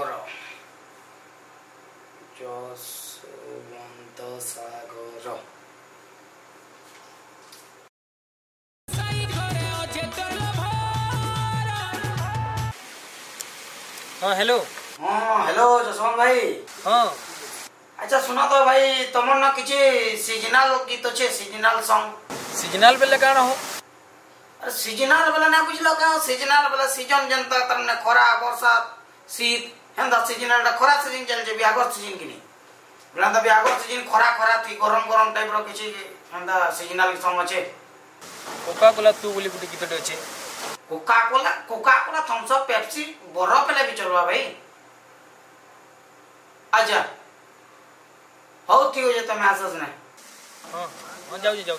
ସାଗର ଯଶୋବନ୍ତ ସାଗର। हाँ हेलो। हाँ हेलो जसवंत भाई। हाँ अच्छा सुना तो भाई तुमर ना किसी सीजनल गीत अच्छे सीजनल सॉन्ग। सीजनल बेले काण हो? अरे सीजनल बेले ना बुझलो का सीजनल बेले सीजन जनता तरने खरा वर्षा शीत हेंदा सीजनल खरा सीजन चल जे बियागर सीजन किनी ब्लांदा बियागर सीजन खरा खरा थी गरम गरम टाइप रो किसी हेंदा सीजनल सॉन्ग अच्छे। कोका कोला तू बोली गुटी गीत अच्छे। Coca Cola Thums Up Pepsi बरफ पेले भी चलवा भाई। अच्छा हो ठीक हो जे तमे आसस ने। हाँ हाँ जाऊ जाऊ।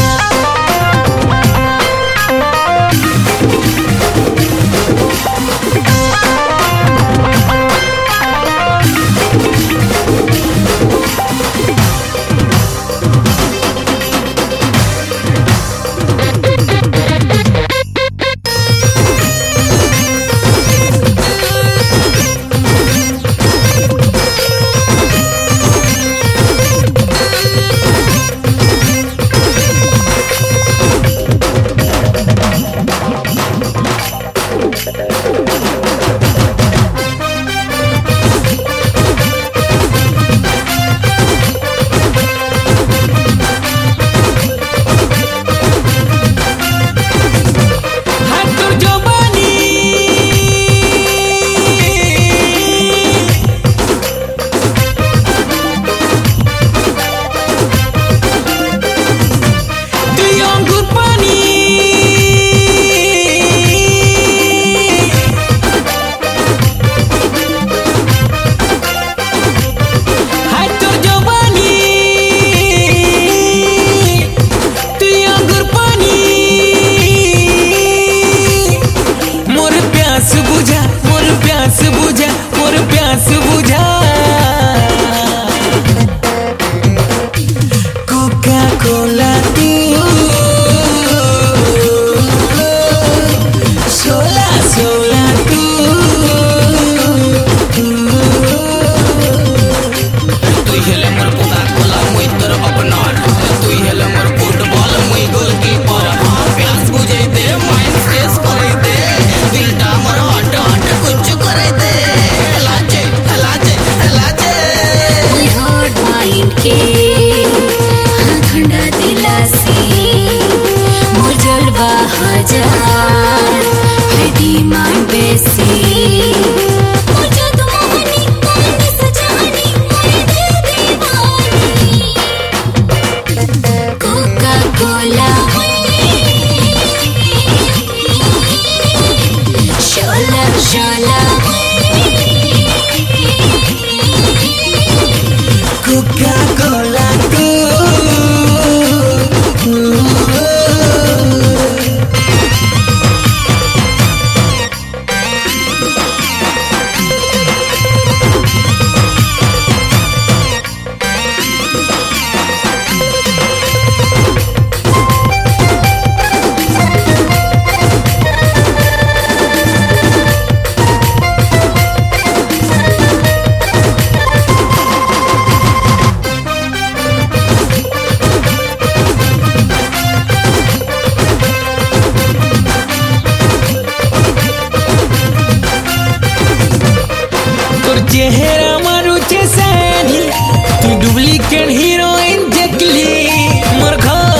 चेहरा मारुचे सानी तू डुप्लीकेट हीरोइन देखली मोर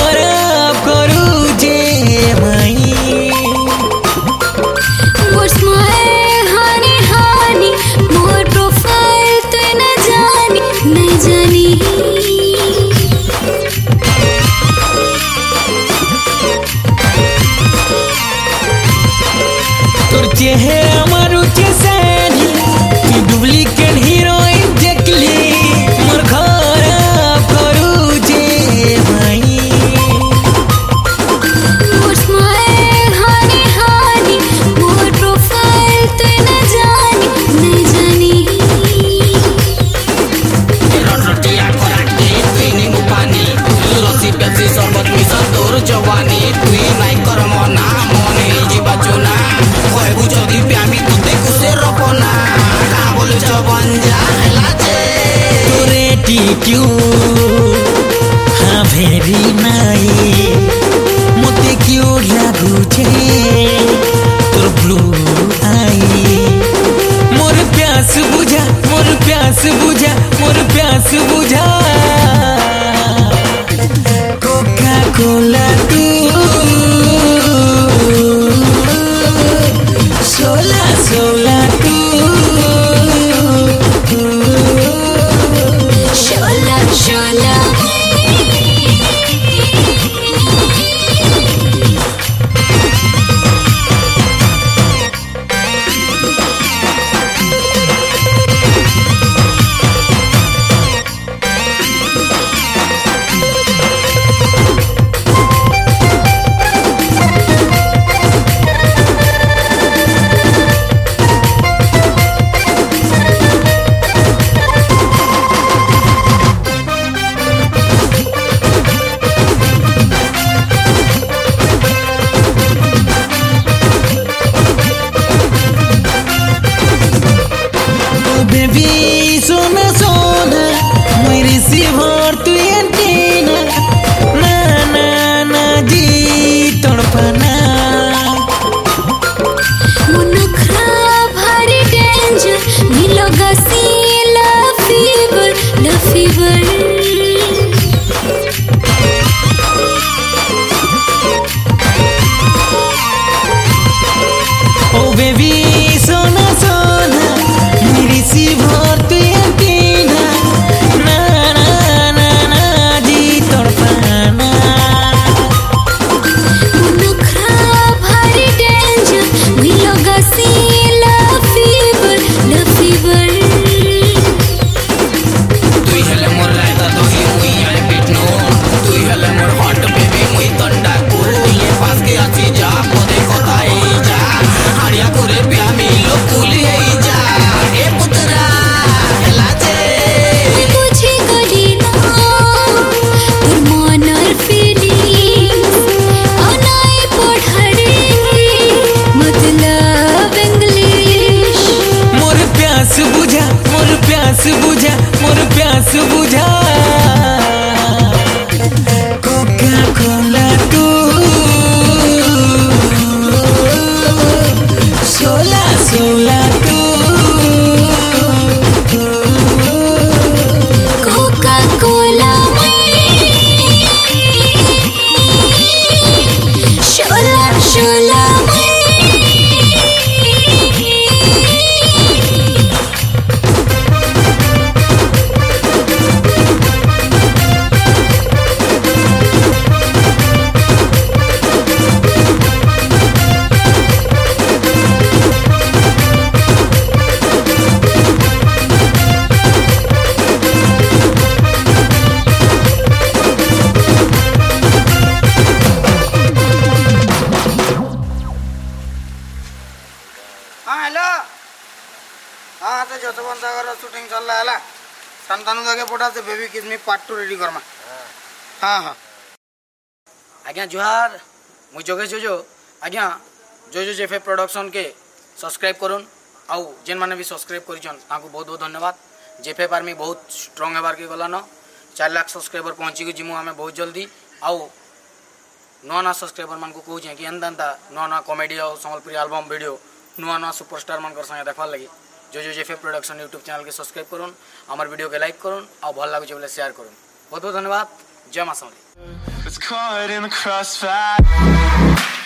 खराब करू जे माई मोर स्माइल हानी हानी मोर प्रोफाइल तू न जानी नहीं जानी तोर चेहरा मारुचे सानी डुप्लीकेट हीरोइन देखली मोर खराब एटीट्यूड हाँ भेरी नाई मते क्यों लागू छे तोर ब्लू आई मोर प्यास बुझा मोर प्यास बुझा मोर प्यास बुझा कोका कोला तू सोला सोला तू शोला शोला बेबी सोना सोना मैं रिसीवर तू एंटीना ना ना ना जी तड़पना मुनुखरा भारी डेंजर मिलो गसीला फीवर ओ बेबी सोना सोना मैं रिसीवर तू एंटीना ना ना ना ना जी तड़पना मुनुखरा भारी डेंजर मिलो गसीला फीवर তুই হলে মোর রায়তা দহি মুই আই পিটনো তুই হলে মোর হট বেবি মুই তন্ডা কুলিয়ে পাসকে আছি যা পদে কথা এই যা হাড়িয়া করে প্যামি লোক কুলিয়ে যা এ পুতরা হেলা যে বুঝি গলি না তোর মনের ফিলিংস অনাই পড়ারে मतलब इंग्लिश मोर प्यास बुझा मोर प्यास बुझा मोर प्यास बुझा कोका कोला तू सोला सोला तू कोका कोला शोला शोला हाँ हेलो हाँ तो जसवंत सागर शूटिंग चल रहा है शांतानु दागे पटा से baby kiss me part 2 ready करमा हाँ हाँ आज्ञा जुहार मुझ जोगेश जोजो आज्ञा जोजो जेफे प्रोडक्शन के सब्सक्राइब करूँ आउ जेन मैंने भी सब्सक्राइब करिछन तांको बहुत बहुत धन्यवाद जेफे पार्मी बहुत स्ट्रॉंग हेबार के गलान 4 लाख सब्सक्राइबर पहुँची जिमु आमे बहुत जल्दी आउ नुआ नुआ सब्सक्राइबर मान को कहूँ कि एंता नुआ नुआ कमेडी और सम्बलपुरी एल्बम वीडियो नुआ नुआ सुपरस्टार मान संगे देखवार लगी जो जेफे प्रोडक्शन यूट्यूब चैनल के सब्सक्राइब करूँ आमर वीडियो के लाइक करूँ और भल लगे बोले शेयर करूँ बहुत बहुत धन्यवाद जय मां समली। It's caught in the crossfire.